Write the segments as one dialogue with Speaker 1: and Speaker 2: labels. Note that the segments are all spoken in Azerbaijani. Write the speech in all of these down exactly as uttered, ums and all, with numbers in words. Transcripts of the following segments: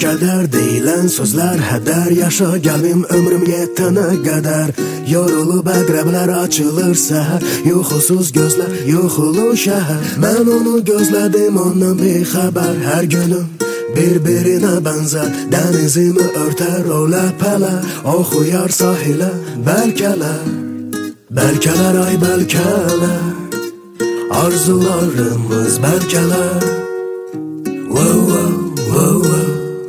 Speaker 1: Kədər deyilən sözlər hədər, yaşa gəlbim ömrüm yetənə qədər. Yorulub əqrəblər açılır səhər, yuxusuz gözlər, yuxulu şəhər. Mən onu gözlədim, ondan bir xəbər. Hər günüm bir-birinə bənzər, dənizimi örtər o ləpələr. Oxuyar sahilə bəlkələr, bəlkələr ay bəlkələr. Arzularımız bəlkələr. Wow, wow, wow, wow.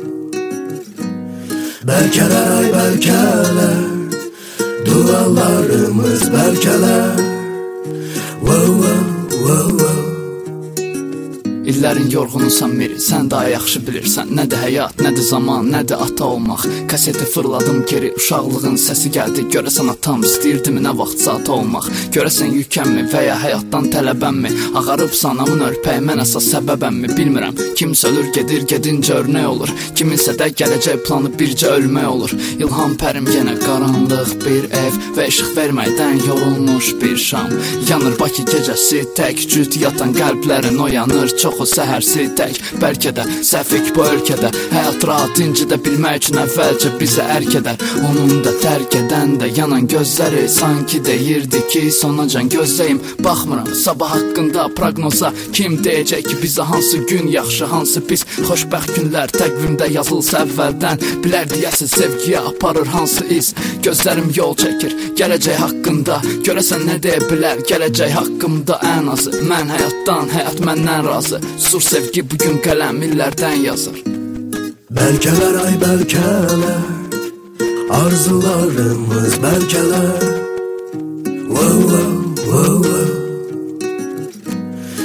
Speaker 1: Bəlkələr ay bəlkələr, dualarımız bəlkələr. Wow, wow, wow, wow.
Speaker 2: İllərin yorğunusan Miri, sən daha yaxşı bilirsən. Nədir həyat, nədir zaman, nədir ata olmaq. Kaseti fırladım geri, uşaqlığın səsi gəldi. Görəsən atam istəyirdimi nə vaxtsa ata olmaq. Görəsən yükənmi və ya həyatdan tələbənmi. Ağarıb sanamın örpəyi, mən əsas səbəbənmi bilmirəm. Kimsə ölür gedir, gedincə örnək olur. Kiminsə də gələcək planı bircə ölmək olur. İlham pərim yenə qaranlıq bir ev və işıq verməkdən yorulmuş bir şam. Yanır Bakı gecəsi tək, cüt yatan qəlblərin oyanır. Çox o səhərsi tək, bəlkə də səfik bu ölkədə. Həyat rahat incidə bilmək üçün əvvəlcə bizə ərk edər. Onun da tərk edən də yanan gözləri sanki deyirdi ki, sonacan gözləyim. Baxmıram sabah haqqında proqnoza, kim deyəcək ki bizə hansı gün yaxşı, hansı pis. Xoşbəxt günlər təqvimdə yazılsa əvvəldən, bilər deyəsi sevgiyə aparır hansı iz. Gözlərim yol çəkir gələcək haqqında, görəsən nə deyə bilər gələcək haqqımda ən azı. Mən həyatdan, həyat məndən razı. Sur sevgi bugün qələm illərdən yazır.
Speaker 1: Bəlkələr ay bəlkələr, arzularımız bəlkələr. Wow, wow, wow, wow.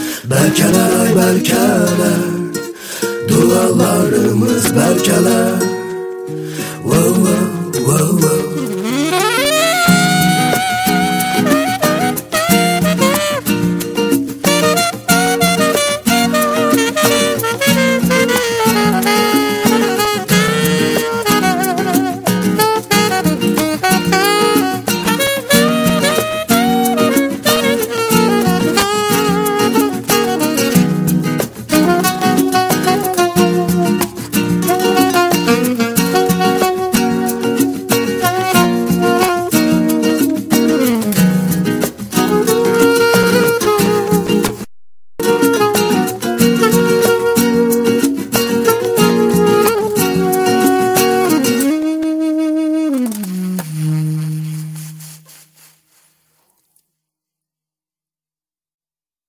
Speaker 1: Bəlkələr ay bəlkələr, dualarımız bəlkələr.